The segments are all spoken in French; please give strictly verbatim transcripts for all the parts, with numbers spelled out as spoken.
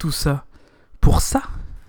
tout ça pour ça ?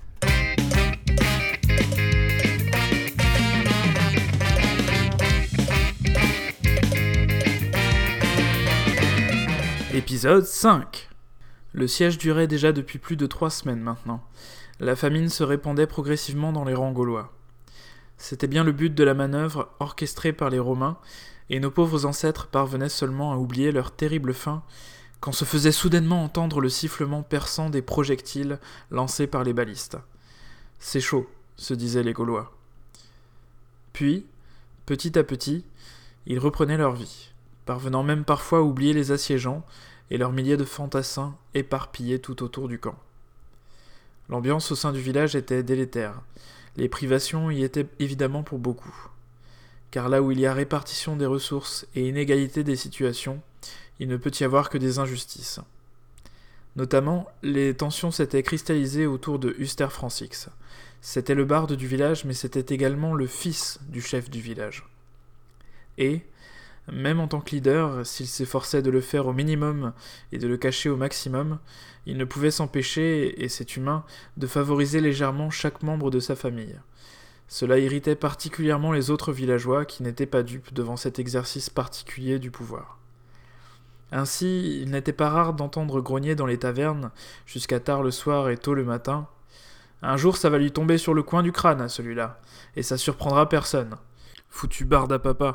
Épisode cinq. Le siège durait déjà depuis plus de trois semaines maintenant. La famine se répandait progressivement dans les rangs gaulois. C'était bien le but de la manœuvre orchestrée par les Romains, et nos pauvres ancêtres parvenaient seulement à oublier leur terrible faim quand se faisait soudainement entendre le sifflement perçant des projectiles lancés par les balistes. « C'est chaud », se disaient les Gaulois. Puis, petit à petit, ils reprenaient leur vie, parvenant même parfois à oublier les assiégeants et leurs milliers de fantassins éparpillés tout autour du camp. L'ambiance au sein du village était délétère. Les privations y étaient évidemment pour beaucoup. Car là où il y a répartition des ressources et inégalité des situations, il ne peut y avoir que des injustices. Notamment, les tensions s'étaient cristallisées autour de Huster Francix. C'était le barde du village, mais c'était également le fils du chef du village. Et, même en tant que leader, s'il s'efforçait de le faire au minimum et de le cacher au maximum, il ne pouvait s'empêcher, et c'est humain, de favoriser légèrement chaque membre de sa famille. Cela irritait particulièrement les autres villageois qui n'étaient pas dupes devant cet exercice particulier du pouvoir. Ainsi, il n'était pas rare d'entendre grogner dans les tavernes, jusqu'à tard le soir et tôt le matin. « Un jour, ça va lui tomber sur le coin du crâne, à celui-là, et ça surprendra personne. Foutu barde à papa !»